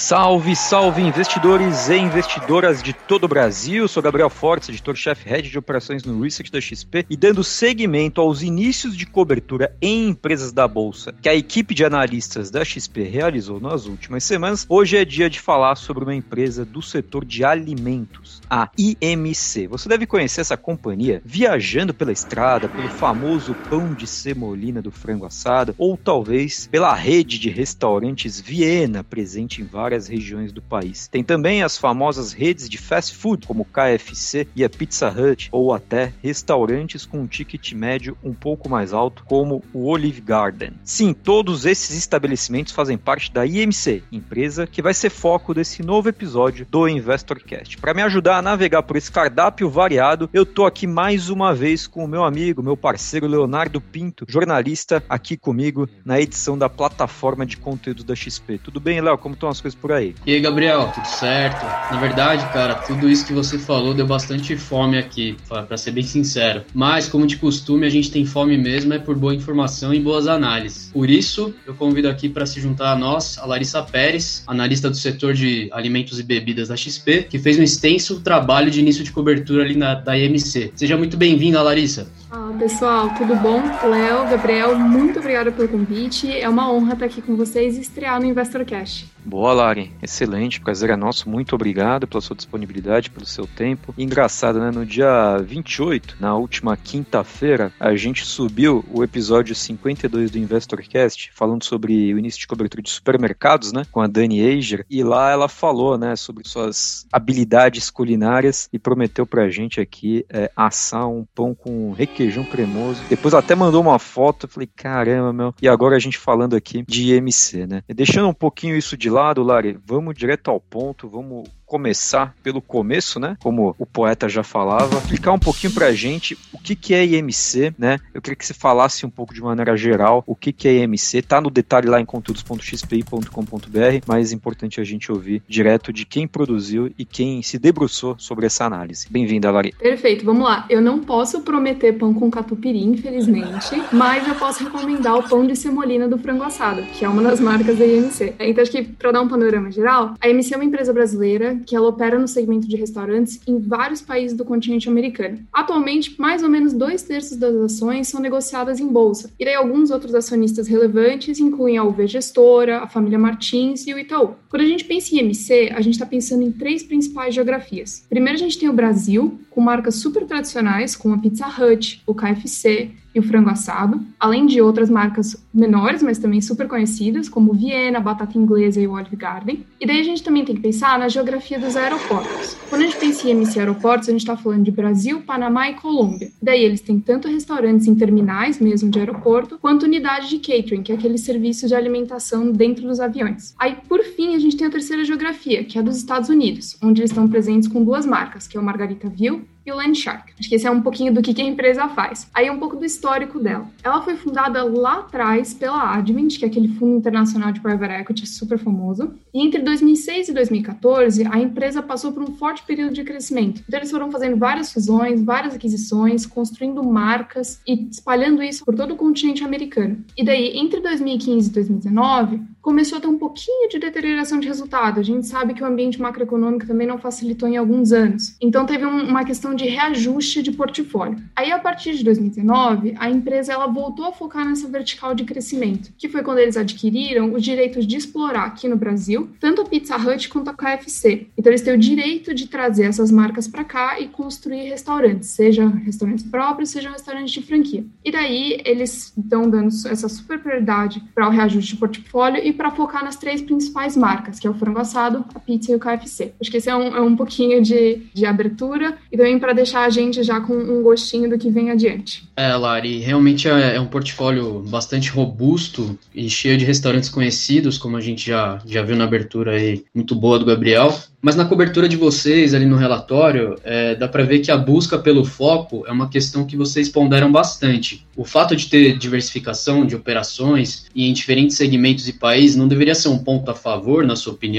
Salve, salve investidores e investidoras de todo o Brasil. Eu sou Gabriel Fortes, editor-chefe Head de Operações no Research da XP, e dando seguimento aos inícios de cobertura em empresas da Bolsa que a equipe de analistas da XP realizou nas últimas semanas, hoje é dia de falar sobre uma empresa do setor de alimentos, a IMC. Você deve conhecer essa companhia viajando pela estrada, pelo famoso pão de semolina do frango assado, ou talvez pela rede de restaurantes Viena, presente em várias regiões do país. Tem também as famosas redes de fast food, como o KFC e a Pizza Hut, ou até restaurantes com um ticket médio um pouco mais alto, como o Olive Garden. Sim, todos esses estabelecimentos fazem parte da IMC, empresa que vai ser foco desse novo episódio do InvestorCast. Para me ajudar a navegar por esse cardápio variado, eu tô aqui mais uma vez com o meu amigo, meu parceiro Leonardo Pinto, jornalista, aqui comigo na edição da plataforma de conteúdos da XP. Tudo bem, Léo? Como estão as coisas por aí? E aí, Gabriel, tudo certo? Na verdade, cara, tudo isso que você falou deu bastante fome aqui, pra ser bem sincero. Mas, como de costume, a gente tem fome mesmo por boa informação e boas análises. Por isso, eu convido aqui para se juntar a nós, a Larissa Pérez, analista do setor de alimentos e bebidas da XP, que fez um extenso trabalho de início de cobertura ali da IMC. Seja muito bem-vinda, Larissa. Fala, pessoal, tudo bom? Léo, Gabriel, muito obrigada pelo convite. É uma honra estar aqui com vocês e estrear no InvestorCast. Boa, Lari. Excelente. Prazer é nosso. Muito obrigado pela sua disponibilidade, pelo seu tempo. Engraçado, né? No dia 28, na última quinta-feira, a gente subiu o episódio 52 do InvestorCast, falando sobre o início de cobertura de supermercados, né? Com a Dani Eiger. E lá ela falou, né? Sobre suas habilidades culinárias e prometeu pra gente aqui assar um pão com requeijão cremoso. Depois ela até mandou uma foto. Eu falei, caramba, meu. E agora a gente falando aqui de IMC, né? E deixando um pouquinho isso de lado, Lari, vamos direto ao ponto, vamos começar pelo começo, né? Como o poeta já falava, explicar um pouquinho pra gente o que é IMC, né? Eu queria que você falasse um pouco de maneira geral o que é IMC, tá no detalhe lá em conteúdos.xpi.com.br, mas é importante a gente ouvir direto de quem produziu e quem se debruçou sobre essa análise. Bem-vinda, Lari. Perfeito, vamos lá. Eu não posso prometer pão com catupiry, infelizmente, mas eu posso recomendar o pão de semolina do frango assado, que é uma das marcas da IMC. Então, acho que para dar um panorama geral, a IMC é uma empresa brasileira que ela opera no segmento de restaurantes em vários países do continente americano. Atualmente, mais ou menos 2/3 das ações são negociadas em bolsa. E daí alguns outros acionistas relevantes incluem a UV Gestora, a família Martins e o Itaú. Quando a gente pensa em IMC, a gente está pensando em 3 principais geografias. Primeiro, a gente tem o Brasil, com marcas super tradicionais, como a Pizza Hut, o KFC e o frango assado, além de outras marcas menores, mas também super conhecidas, como Viena, Batata Inglesa e o Olive Garden. E daí a gente também tem que pensar na geografia dos aeroportos. Quando a gente pensa em IMC Aeroportos, a gente está falando de Brasil, Panamá e Colômbia. Daí eles têm tanto restaurantes em terminais mesmo de aeroporto, quanto unidade de catering, que é aquele serviço de alimentação dentro dos aviões. Aí, por fim, a gente tem a terceira geografia, que é a dos Estados Unidos, onde eles estão presentes com 2 marcas, que é o Margaritaville e o Landshark. Acho que esse é um pouquinho do que a empresa faz. Aí um pouco do histórico dela. Ela foi fundada lá atrás pela Advent, que é aquele fundo internacional de private equity super famoso. E entre 2006 e 2014, a empresa passou por um forte período de crescimento. Então eles foram fazendo várias fusões, várias aquisições, construindo marcas e espalhando isso por todo o continente americano. E daí, entre 2015 e 2019, começou a ter um pouquinho de deterioração de resultado. A gente sabe que o ambiente macroeconômico também não facilitou em alguns anos. Então teve uma questão de reajuste de portfólio. Aí, a partir de 2019, a empresa ela voltou a focar nessa vertical de crescimento, que foi quando eles adquiriram os direitos de explorar aqui no Brasil, tanto a Pizza Hut quanto a KFC. Então, eles têm o direito de trazer essas marcas para cá e construir restaurantes, seja restaurantes próprios, seja restaurantes de franquia. E daí, eles estão dando essa super prioridade para o reajuste de portfólio e para focar nas 3 principais marcas, que é o frango assado, a pizza e o KFC. Acho que esse é um pouquinho de abertura e também para deixar a gente já com um gostinho do que vem adiante. Lari, realmente é um portfólio bastante robusto e cheio de restaurantes conhecidos, como a gente já viu na abertura aí, muito boa do Gabriel. Mas na cobertura de vocês, ali no relatório, dá para ver que a busca pelo foco é uma questão que vocês ponderam bastante. O fato de ter diversificação de operações e em diferentes segmentos e países não deveria ser um ponto a favor, na sua opinião?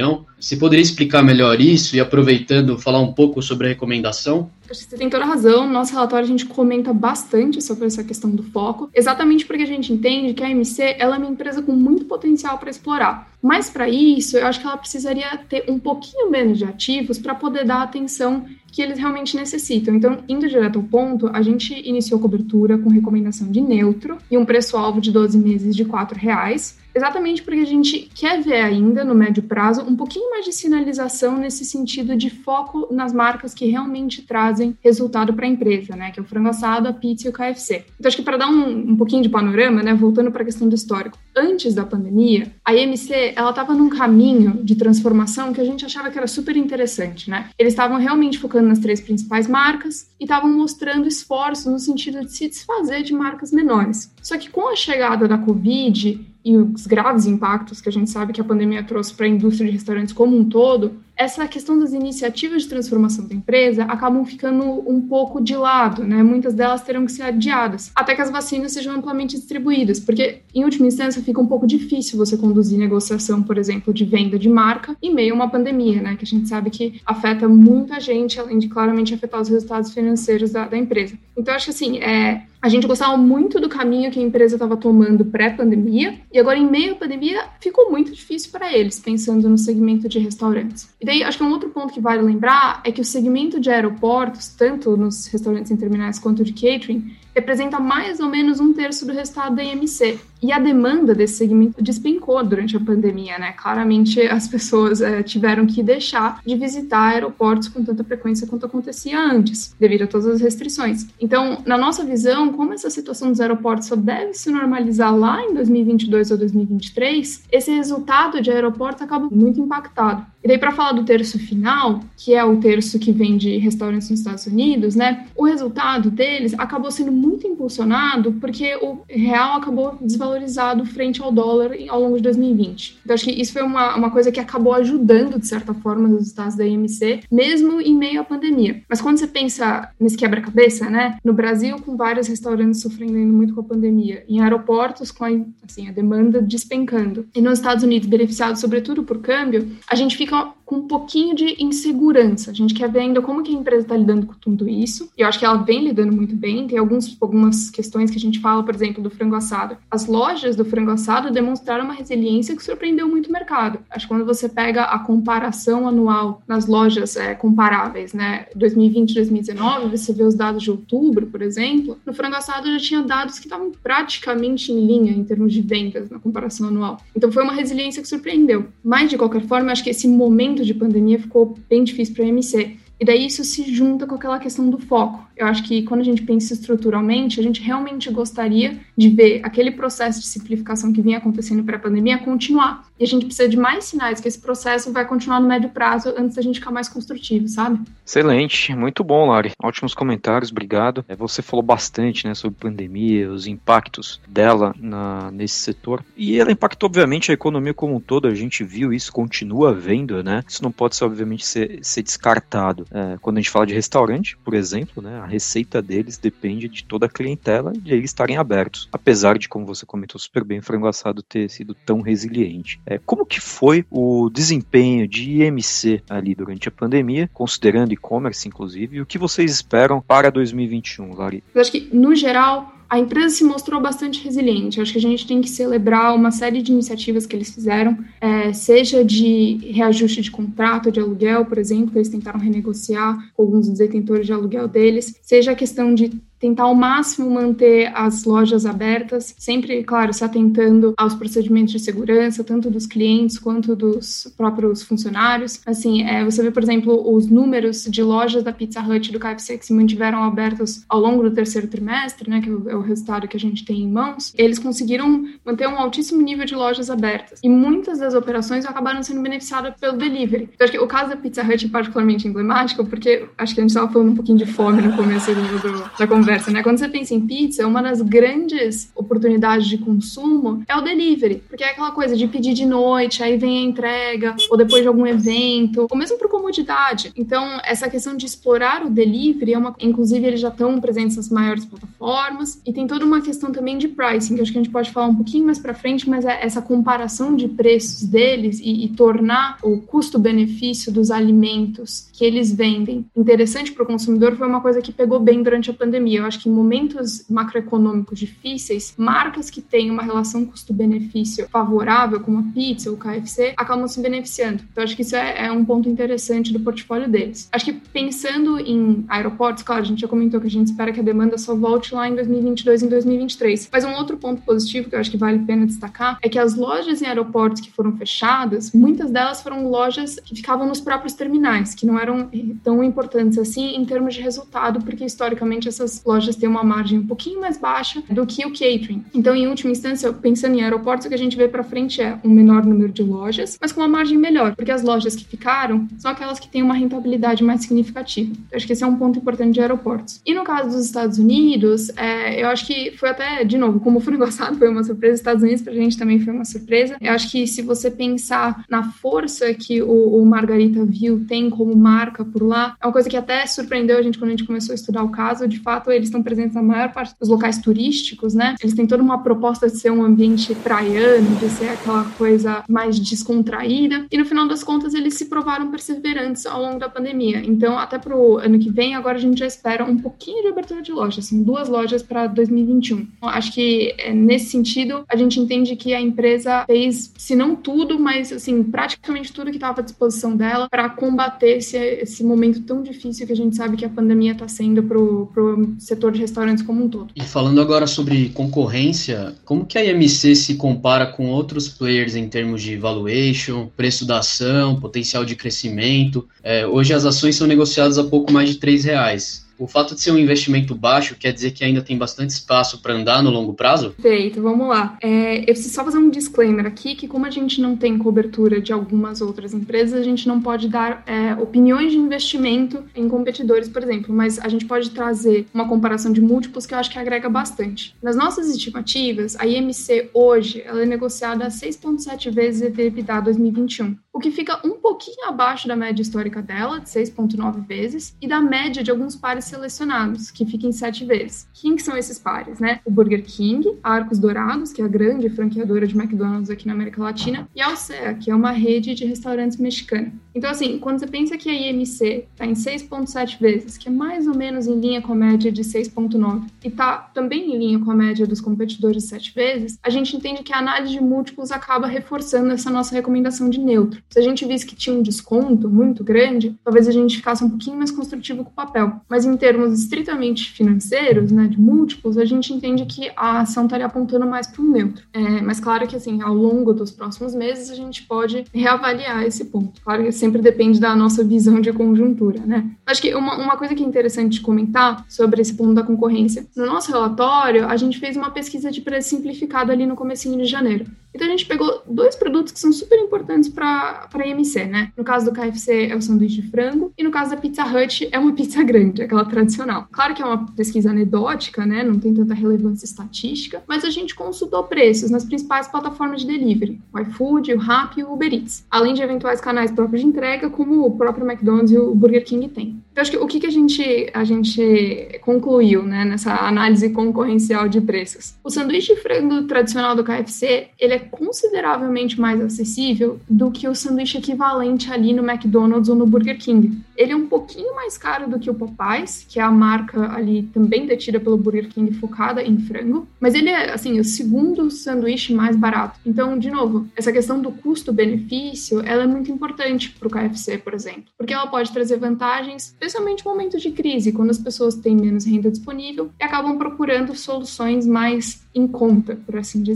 Você poderia explicar melhor isso e, aproveitando, falar um pouco sobre a recomendação? Acho que você tem toda a razão. No nosso relatório a gente comenta bastante sobre essa questão do foco, exatamente porque a gente entende que a AMC ela é uma empresa com muito potencial para explorar. Mas para isso, eu acho que ela precisaria ter um pouquinho menos de ativos para poder dar a atenção que eles realmente necessitam. Então, indo direto ao ponto, a gente iniciou cobertura com recomendação de neutro e um preço-alvo de 12 meses de R$4, exatamente porque a gente quer ver ainda, no médio prazo, um pouquinho mais de sinalização nesse sentido de foco nas marcas que realmente trazem resultado para a empresa, né? Que é o frango assado, a pizza e o KFC. Então, acho que para dar um pouquinho de panorama, né? Voltando para a questão do histórico, antes da pandemia, a IMC, ela estava num caminho de transformação que a gente achava que era super interessante, né? Eles estavam realmente focando nas 3 principais marcas e estavam mostrando esforços no sentido de se desfazer de marcas menores. Só que com a chegada da Covid e os graves impactos que a gente sabe que a pandemia trouxe para a indústria de restaurantes como um todo, essa questão das iniciativas de transformação da empresa acabam ficando um pouco de lado, né? Muitas delas terão que ser adiadas, até que as vacinas sejam amplamente distribuídas, porque, em última instância, fica um pouco difícil você conduzir negociação, por exemplo, de venda de marca em meio a uma pandemia, né? Que a gente sabe que afeta muita gente, além de claramente afetar os resultados financeiros da empresa. Então, acho que, assim, a gente gostava muito do caminho que a empresa estava tomando pré-pandemia, e agora, em meio à pandemia, ficou muito difícil para eles, pensando no segmento de restaurantes. E daí, acho que um outro ponto que vale lembrar é que o segmento de aeroportos, tanto nos restaurantes em terminais quanto de catering, representa mais ou menos 1/3 do resultado da IMC. E a demanda desse segmento despencou durante a pandemia, né? Claramente as pessoas tiveram que deixar de visitar aeroportos com tanta frequência quanto acontecia antes, devido a todas as restrições. Então, na nossa visão, como essa situação dos aeroportos só deve se normalizar lá em 2022 ou 2023, esse resultado de aeroportos acaba muito impactado. E daí, para falar do terço final, que é o terço que vem de restaurantes nos Estados Unidos, né? O resultado deles acabou sendo muito impulsionado porque o real acabou desvalorizado frente ao dólar ao longo de 2020. Então, acho que isso foi uma coisa que acabou ajudando, de certa forma, os resultados da IMC, mesmo em meio à pandemia. Mas quando você pensa nesse quebra-cabeça, né? No Brasil, com vários restaurantes sofrendo muito com a pandemia, em aeroportos com a demanda despencando, e nos Estados Unidos, beneficiados sobretudo por câmbio, a gente fica com um pouquinho de insegurança. A gente quer ver ainda como que a empresa está lidando com tudo isso. E eu acho que ela vem lidando muito bem. Tem algumas questões que a gente fala, por exemplo, do frango assado. As lojas do frango assado demonstraram uma resiliência que surpreendeu muito o mercado. Acho que quando você pega a comparação anual nas lojas comparáveis, né, 2020 e 2019, você vê os dados de outubro, por exemplo, no frango assado já tinha dados que estavam praticamente em linha em termos de vendas na comparação anual. Então foi uma resiliência que surpreendeu. Mas, de qualquer forma, eu acho que esse momento de pandemia ficou bem difícil para a IMC. E daí isso se junta com aquela questão do foco. Eu acho que quando a gente pensa estruturalmente, a gente realmente gostaria de ver aquele processo de simplificação que vinha acontecendo pré-pandemia continuar. E a gente precisa de mais sinais que esse processo vai continuar no médio prazo antes da gente ficar mais construtivo, sabe? Excelente, muito bom, Lari. Ótimos comentários, obrigado. Você falou bastante, né, sobre pandemia, os impactos dela nesse setor. E ela impactou, obviamente, a economia como um todo. A gente viu isso, continua vendo, né? Isso não pode, obviamente, ser descartado. Quando a gente fala de restaurante, por exemplo, né, a receita deles depende de toda a clientela e de eles estarem abertos. Apesar de, como você comentou super bem, o frango assado ter sido tão resiliente. Como que foi o desempenho de IMC ali durante a pandemia, considerando e-commerce, inclusive, e o que vocês esperam para 2021, Lari? Eu acho que, no geral, a empresa se mostrou bastante resiliente. Acho que a gente tem que celebrar uma série de iniciativas que eles fizeram, seja de reajuste de contrato de aluguel, por exemplo, que eles tentaram renegociar com alguns dos detentores de aluguel deles, seja a questão de tentar ao máximo manter as lojas abertas, sempre, claro, se atentando aos procedimentos de segurança, tanto dos clientes quanto dos próprios funcionários. Assim, você vê, por exemplo, os números de lojas da Pizza Hut e do KFC que se mantiveram abertas ao longo do terceiro trimestre, né, que é o resultado que a gente tem em mãos, eles conseguiram manter um altíssimo nível de lojas abertas. E muitas das operações acabaram sendo beneficiadas pelo delivery. Então, acho que o caso da Pizza Hut é particularmente emblemático, porque acho que a gente estava falando um pouquinho de fome no começo da conversa, vice-versa, né? Quando você pensa em pizza, uma das grandes oportunidades de consumo é o delivery, porque é aquela coisa de pedir de noite, aí vem a entrega, ou depois de algum evento, ou mesmo por comodidade. Então, essa questão de explorar o delivery inclusive, eles já estão presentes nas maiores plataformas, e tem toda uma questão também de pricing, que acho que a gente pode falar um pouquinho mais pra frente, mas é essa comparação de preços deles e tornar o custo-benefício dos alimentos que eles vendem interessante para o consumidor foi uma coisa que pegou bem durante a pandemia. Eu acho que em momentos macroeconômicos difíceis, marcas que têm uma relação custo-benefício favorável, como a pizza ou o KFC, acabam se beneficiando. Então, acho que isso é um ponto interessante do portfólio deles. Acho que pensando em aeroportos, claro, a gente já comentou que a gente espera que a demanda só volte lá em 2022 e em 2023. Mas um outro ponto positivo que eu acho que vale a pena destacar é que as lojas em aeroportos que foram fechadas, muitas delas foram lojas que ficavam nos próprios terminais, que não eram tão importantes assim em termos de resultado, porque historicamente essas lojas têm uma margem um pouquinho mais baixa do que o catering. Então, em última instância, pensando em aeroportos, o que a gente vê para frente é um menor número de lojas, mas com uma margem melhor, porque as lojas que ficaram são aquelas que têm uma rentabilidade mais significativa. Então, acho que esse é um ponto importante de aeroportos. E no caso dos Estados Unidos, eu acho que foi até, de novo, como o frango assado foi uma surpresa, os Estados Unidos pra gente também foi uma surpresa. Eu acho que se você pensar na força que o Margaritaville tem como marca por lá, é uma coisa que até surpreendeu a gente quando a gente começou a estudar o caso. De fato, eles estão presentes na maior parte dos locais turísticos, né? Eles têm toda uma proposta de ser um ambiente praiano, de ser aquela coisa mais descontraída, e no final das contas eles se provaram perseverantes ao longo da pandemia. Então, até pro ano que vem, agora a gente já espera um pouquinho de abertura de lojas, são 2 lojas para 2021. Então, acho que nesse sentido, a gente entende que a empresa fez, se não tudo, mas assim, praticamente tudo que estava à disposição dela para combater esse momento tão difícil que a gente sabe que a pandemia está sendo pro setor de restaurantes como um todo. E falando agora sobre concorrência, como que a IMC se compara com outros players em termos de valuation, preço da ação, potencial de crescimento? Hoje as ações são negociadas a pouco mais de R$3. O fato de ser um investimento baixo quer dizer que ainda tem bastante espaço para andar no longo prazo? Perfeito, vamos lá. Eu preciso só fazer um disclaimer aqui, que como a gente não tem cobertura de algumas outras empresas, a gente não pode dar opiniões de investimento em competidores, por exemplo, mas a gente pode trazer uma comparação de múltiplos que eu acho que agrega bastante. Nas nossas estimativas, a IMC hoje ela é negociada a 6,7 vezes EBITDA 2021, o que fica um pouquinho abaixo da média histórica dela, de 6,9 vezes, e da média de alguns pares selecionados, que fica em 7 vezes. Quem que são esses pares, né? O Burger King, a Arcos Dourados, que é a grande franqueadora de McDonald's aqui na América Latina, e a Alsea, que é uma rede de restaurantes mexicana. Então, assim, quando você pensa que a IMC está em 6,7 vezes, que é mais ou menos em linha com a média de 6,9, e está também em linha com a média dos competidores de 7 vezes, a gente entende que a análise de múltiplos acaba reforçando essa nossa recomendação de neutro. Se a gente visse que tinha um desconto muito grande, talvez a gente ficasse um pouquinho mais construtivo com o papel. Mas em termos estritamente financeiros, né, de múltiplos, a gente entende que a ação estaria apontando mais para um neutro. Mas claro que, assim, ao longo dos próximos meses, a gente pode reavaliar esse ponto. Claro que sempre depende da nossa visão de conjuntura, né? Acho que uma coisa que é interessante de comentar sobre esse ponto da concorrência. No nosso relatório, a gente fez uma pesquisa de preço simplificado ali no comecinho de janeiro. Então, a gente pegou 2 produtos que são super importantes para a IMC, né? No caso do KFC, é o sanduíche de frango, e no caso da Pizza Hut, é uma pizza grande, aquela tradicional. Claro que é uma pesquisa anedótica, né? Não tem tanta relevância estatística, mas a gente consultou preços nas principais plataformas de delivery, o iFood, o Rappi e o Uber Eats, além de eventuais canais próprios de entrega, como o próprio McDonald's e o Burger King têm. Então, acho que o que a gente concluiu, né, nessa análise concorrencial de preços? O sanduíche de frango tradicional do KFC, ele é consideravelmente mais acessível do que o sanduíche equivalente ali no McDonald's ou no Burger King. Ele é um pouquinho mais caro do que o Popeyes, que é a marca ali também detida pelo Burger King focada em frango, mas ele é, assim, o segundo sanduíche mais barato. Então, de novo, essa questão do custo-benefício, ela é muito importante para o KFC, por exemplo, porque ela pode trazer vantagens, especialmente em momentos de crise, quando as pessoas têm menos renda disponível e acabam procurando soluções mais em conta, por assim dizer.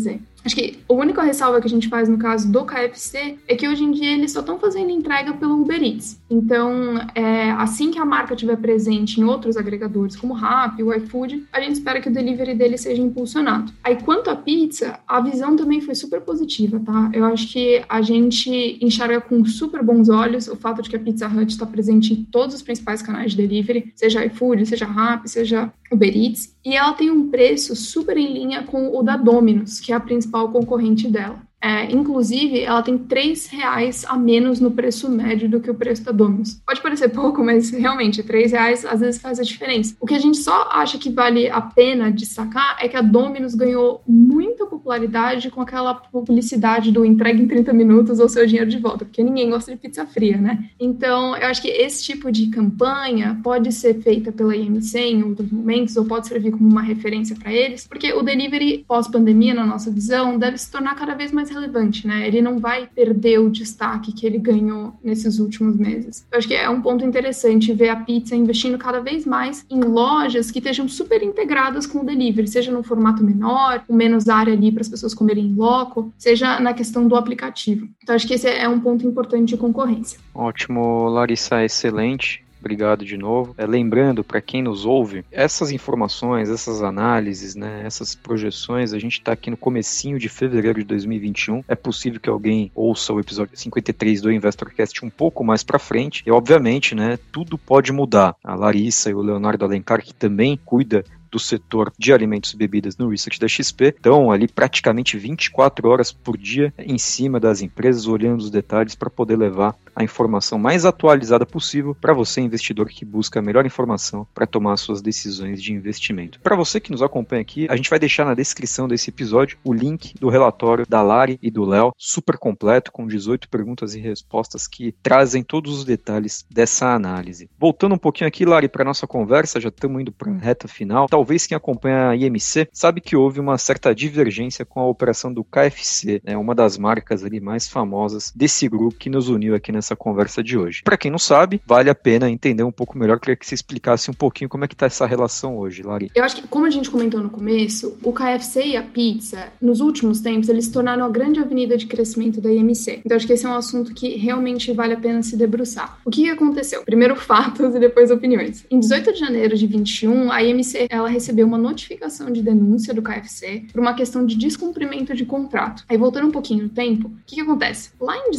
Acho que a única ressalva que a gente faz no caso do KFC é que hoje em dia eles só estão fazendo entrega pelo Uber Eats. Então, assim que a marca estiver presente em outros agregadores, como o Rappi, o iFood, a gente espera que o delivery dele seja impulsionado. Aí, quanto à pizza, a visão também foi super positiva, tá? Eu acho que a gente enxerga com super bons olhos o fato de que a Pizza Hut está presente em todos os principais canais de delivery, seja iFood, seja Rappi, seja Uber Eats, e ela tem um preço super em linha com o da Domino's, que é a principal concorrente dela. Inclusive, ela tem R$3 a menos no preço médio do que o preço da Domino's. Pode parecer pouco, mas realmente, R$3 às vezes faz a diferença. O que a gente só acha que vale a pena destacar é que a Domino's ganhou muita popularidade com aquela publicidade do entrega em 30 minutos ou seu dinheiro de volta, porque ninguém gosta de pizza fria, né? Então, eu acho que esse tipo de campanha pode ser feita pela IMC em outros momentos, ou pode servir como uma referência para eles, porque o delivery pós-pandemia, na nossa visão, deve se tornar cada vez mais relevante, né? Ele não vai perder o destaque que ele ganhou nesses últimos meses. Eu acho que é um ponto interessante ver a pizza investindo cada vez mais em lojas que estejam super integradas com o delivery, seja num formato menor, com menos área ali para as pessoas comerem em loco, seja na questão do aplicativo. Então, acho que esse é um ponto importante de concorrência. Ótimo, Larissa, excelente. Obrigado de novo. Lembrando, para quem nos ouve, essas informações, essas análises, né, essas projeções, a gente está aqui no comecinho de fevereiro de 2021. É possível que alguém ouça o episódio 53 do InvestorCast um pouco mais para frente. E, obviamente, né, tudo pode mudar. A Larissa e o Leonardo Alencar, que também cuida do setor de alimentos e bebidas no Research da XP, estão ali praticamente 24 horas por dia em cima das empresas, olhando os detalhes para poder levar a informação mais atualizada possível para você, investidor que busca a melhor informação para tomar suas decisões de investimento. Para você que nos acompanha aqui, a gente vai deixar na descrição desse episódio o link do relatório da Lari e do Léo, super completo, com 18 perguntas e respostas que trazem todos os detalhes dessa análise. Voltando um pouquinho aqui, Lari, para nossa conversa, já estamos indo para a reta final. Talvez quem acompanha a IMC sabe que houve uma certa divergência com a operação do KFC, né, uma das marcas ali mais famosas desse grupo que nos uniu aqui nessa conversa de hoje. Para quem não sabe, vale a pena entender um pouco melhor, queria que você explicasse um pouquinho como é que está essa relação hoje, Lari. Eu acho que, como a gente comentou no começo, o KFC e a pizza, nos últimos tempos, eles se tornaram a grande avenida de crescimento da IMC. Então, acho que esse é um assunto que realmente vale a pena se debruçar. O que aconteceu? Primeiro fatos e depois opiniões. Em 18 de janeiro de 21, a IMC ela recebeu uma notificação de denúncia do KFC por uma questão de descumprimento de contrato. Aí, voltando um pouquinho no tempo, o que acontece? Lá em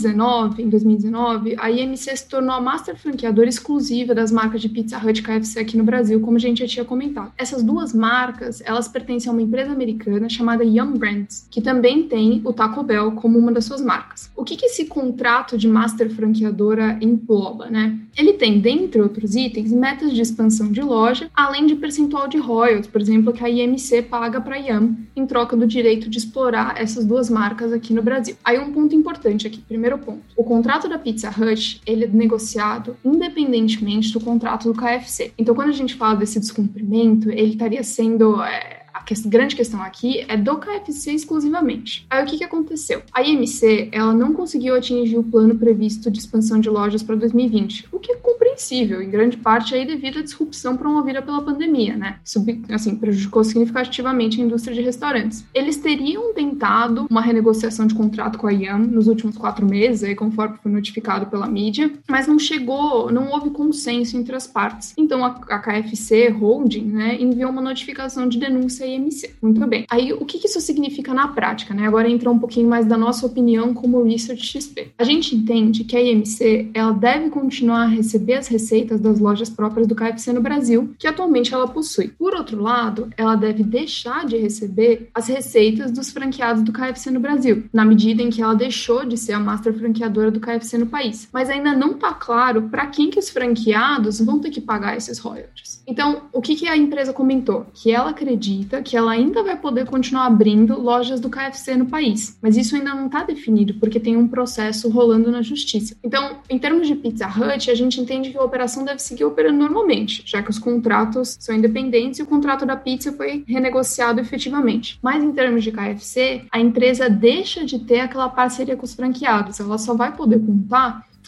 2019, a IMC se tornou a master franqueadora exclusiva das marcas de Pizza Hut e KFC aqui no Brasil, como a gente já tinha comentado. Essas duas marcas, elas pertencem a uma empresa americana chamada Yum Brands, que também tem o Taco Bell como uma das suas marcas. O que esse contrato de master franqueadora engloba, né? Ele tem, dentre outros itens, metas de expansão de loja, além de percentual de royalties, por exemplo, que a IMC paga para a Yum em troca do direito de explorar essas duas marcas aqui no Brasil. Aí um ponto importante aqui, primeiro ponto. O contrato da Pizza Hut, ele é negociado independentemente do contrato do KFC. Então, quando a gente fala desse descumprimento, ele estaria sendo... A grande questão aqui é do KFC exclusivamente. Aí o que aconteceu? A IMC, ela não conseguiu atingir o plano previsto de expansão de lojas para 2020, o que é compreensível, em grande parte aí devido à disrupção promovida pela pandemia, né? Isso, assim, prejudicou significativamente a indústria de restaurantes. Eles teriam tentado uma renegociação de contrato com a Yum nos últimos 4 meses, aí conforme foi notificado pela mídia, mas não houve consenso entre as partes. Então a KFC Holding, né, enviou uma notificação de denúncia à IMC. Muito bem. Aí, o que isso significa na prática, né? Agora entra um pouquinho mais da nossa opinião como Research XP. A gente entende que a IMC, ela deve continuar a receber as receitas das lojas próprias do KFC no Brasil, que atualmente ela possui. Por outro lado, ela deve deixar de receber as receitas dos franqueados do KFC no Brasil, na medida em que ela deixou de ser a master franqueadora do KFC no país. Mas ainda não está claro para quem que os franqueados vão ter que pagar esses royalties. Então, o que a empresa comentou? Que ela acredita que ela ainda vai poder continuar abrindo lojas do KFC no país, mas isso ainda não está definido, porque tem um processo rolando na justiça. Então, em termos de Pizza Hut, a gente entende que a operação deve seguir operando normalmente, já que os contratos são independentes e o contrato da pizza foi renegociado efetivamente. Mas em termos de KFC, a empresa deixa de ter aquela parceria com os franqueados, ela só vai poder contar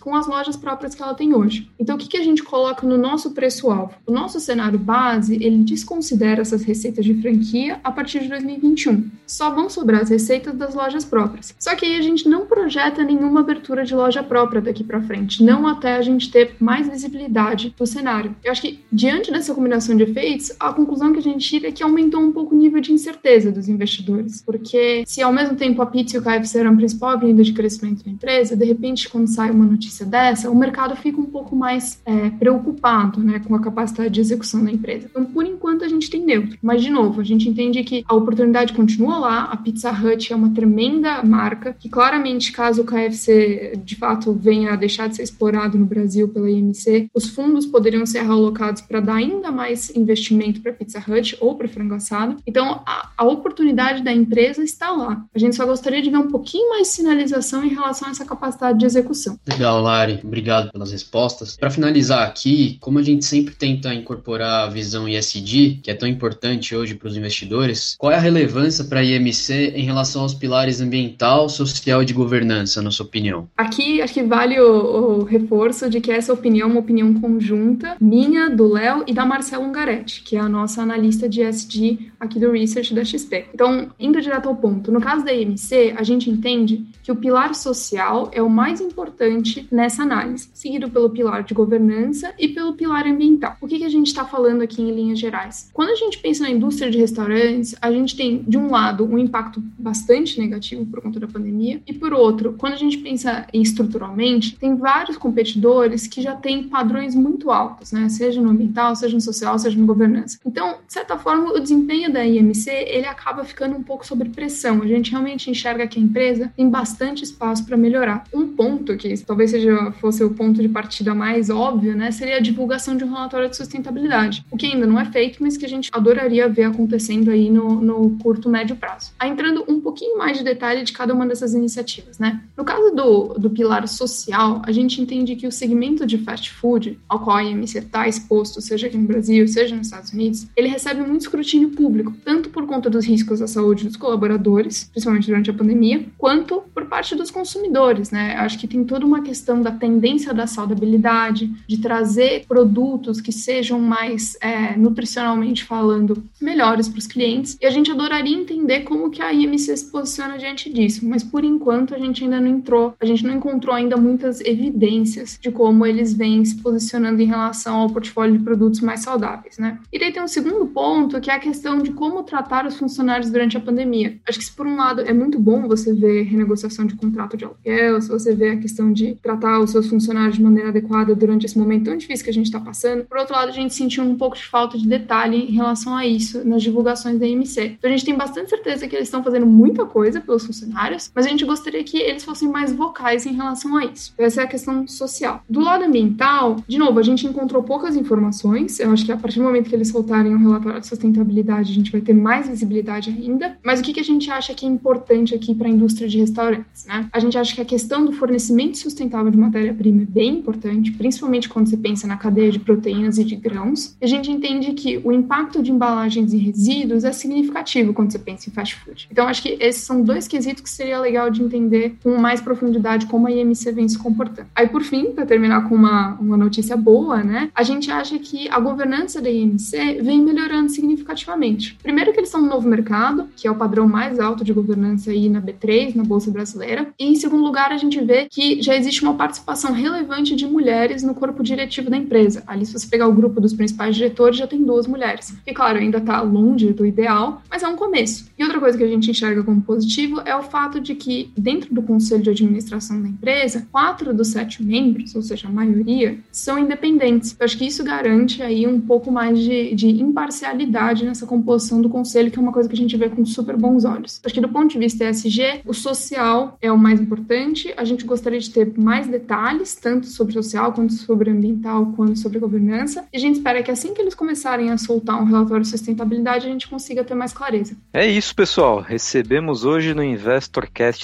com as lojas próprias que ela tem hoje. Então, o que a gente coloca no nosso preço-alvo? O nosso cenário base, ele desconsidera essas receitas de franquia a partir de 2021. Só vão sobrar as receitas das lojas próprias. Só que aí a gente não projeta nenhuma abertura de loja própria daqui para frente, não até a gente ter mais visibilidade do cenário. Eu acho que, diante dessa combinação de efeitos, a conclusão que a gente tira é que aumentou um pouco o nível de incerteza dos investidores, porque se ao mesmo tempo a pizza e o KFC eram a principal avenida de crescimento da empresa, de repente, quando sai uma notícia dessa, o mercado fica um pouco mais preocupado, né, com a capacidade de execução da empresa. Então, por enquanto, a gente tem neutro. Mas, de novo, a gente entende que a oportunidade continua lá, a Pizza Hut é uma tremenda marca, que claramente, caso o KFC, de fato, venha a deixar de ser explorado no Brasil pela IMC, os fundos poderiam ser realocados para dar ainda mais investimento para a Pizza Hut ou para frango assado. Então, a oportunidade da empresa está lá. A gente só gostaria de ver um pouquinho mais de sinalização em relação a essa capacidade de execução. Legal, Lari. Obrigado pelas respostas. Para finalizar aqui, como a gente sempre tenta incorporar a visão ESG, que é tão importante hoje para os investidores, qual é a relevância para a IMC em relação aos pilares ambiental, social e de governança, na sua opinião? Aqui, acho que vale o reforço de que essa opinião é uma opinião conjunta, minha, do Léo e da Marcela Ungaretti, que é a nossa analista de ESG aqui do Research da XP. Então, indo direto ao ponto, no caso da IMC, a gente entende que o pilar social é o mais importante nessa análise, seguido pelo pilar de governança e pelo pilar ambiental. O que a gente está falando aqui em linhas gerais? Quando a gente pensa na indústria de restaurantes, a gente tem, de um lado, um impacto bastante negativo por conta da pandemia, e por outro, quando a gente pensa estruturalmente, tem vários competidores que já têm padrões muito altos, né? Seja no ambiental, seja no social, seja no governança. Então, de certa forma, o desempenho da IMC, ele acaba ficando um pouco sob pressão. A gente realmente enxerga que a empresa tem bastante espaço para melhorar. Um ponto que talvez fosse o ponto de partida mais óbvio, né, seria a divulgação de um relatório de sustentabilidade, o que ainda não é feito, mas que a gente adoraria ver acontecendo aí no curto, médio prazo. Aí, entrando um pouquinho mais de detalhe de cada uma dessas iniciativas, né? No caso do pilar social, a gente entende que o segmento de fast food, ao qual a IMC está exposto, seja aqui no Brasil, seja nos Estados Unidos, ele recebe muito escrutínio público, tanto por conta dos riscos à saúde dos colaboradores, principalmente durante a pandemia, quanto por parte dos consumidores, né? Acho que tem toda uma questão da tendência da saudabilidade, de trazer produtos que sejam mais, nutricionalmente falando, melhores para os clientes, e a gente adoraria entender como que a IMC se posiciona diante disso, mas por enquanto a gente ainda não encontrou ainda muitas evidências de como eles vêm se posicionando em relação ao portfólio de produtos mais saudáveis, né? E daí tem um segundo ponto, que é a questão de como tratar os funcionários durante a pandemia. Acho que se por um lado é muito bom você ver renegociação de contrato de aluguel, se você vê a questão de tratar os seus funcionários de maneira adequada durante esse momento tão difícil que a gente está passando, por outro lado a gente sentiu um pouco de falta de detalhe em relação a isso nas divulgações da IMC. Então a gente tem bastante certeza que eles estão fazendo muita coisa pelos funcionários, mas a gente gostaria que eles fossem mais vocais em relação a isso. Essa é a questão social. Do lado ambiental, de novo, a gente encontrou poucas informações. Eu acho que a partir do momento que eles soltarem um relatório de sustentabilidade, a gente vai ter mais visibilidade ainda. Mas o que a gente acha que é importante aqui para a indústria de restaurantes, né? A gente acha que a questão do fornecimento sustentável de matéria-prima é bem importante, principalmente quando você pensa na cadeia de proteínas e de grãos. E a gente entende que o impacto de embalagens e resíduos é significativo quando você pensa em fast food. Então, acho que esses são dois quesitos que seria legal de entender com mais profundidade como a IMC vem se comportando. Aí, por fim, para terminar com uma notícia boa, né? A gente acha que a governança da IMC vem melhorando significativamente. Primeiro que eles estão no novo mercado, que é o padrão mais alto de governança aí na B3, na Bolsa Brasileira. E, em segundo lugar, a gente vê que já existe uma participação relevante de mulheres no corpo diretivo da empresa. Ali, se você pegar o grupo dos principais diretores, já tem 2 mulheres. E, claro, ainda está longe do ideal, mas é um começo. E outra coisa que a gente enxerga como positivo é o fato de que, dentro do conselho de administração da empresa, 4 dos 7 membros, ou seja, a maioria, são independentes. Eu acho que isso garante aí um pouco mais de imparcialidade nessa composição do conselho, que é uma coisa que a gente vê com super bons olhos. Acho que do ponto de vista ESG, o social é o mais importante. A gente gostaria de ter mais detalhes, tanto sobre social, quanto sobre ambiental, quanto sobre governança. E a gente espera que assim que eles começarem a soltar um relatório de sustentabilidade, a gente consiga ter mais clareza. É isso, pessoal. Recebemos hoje no InvestorCast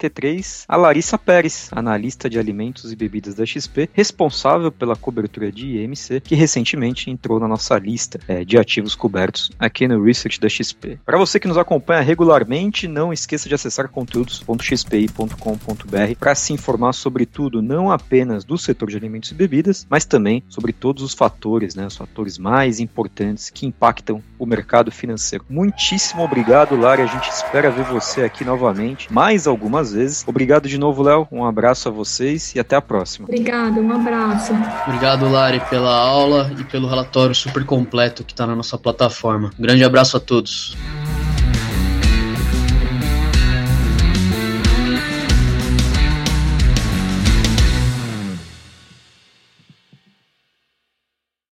53 a Larissa Pérez, analista de alimentos e bebidas da XP, responsável pela cobertura de IMC, que recentemente entrou na nossa lista de ativos cobertos aqui no Research da XP. Para você que nos acompanha regularmente, não esqueça de acessar conteúdos.xpi.com.br para se informar sobre tudo estudo não apenas do setor de alimentos e bebidas, mas também sobre todos os fatores, né, os fatores mais importantes que impactam o mercado financeiro. Muitíssimo obrigado, Lari, a gente espera ver você aqui novamente, mais algumas vezes. Obrigado de novo, Léo, um abraço a vocês e até a próxima. Obrigada, um abraço. Obrigado, Lari, pela aula e pelo relatório super completo que está na nossa plataforma. Um grande abraço a todos.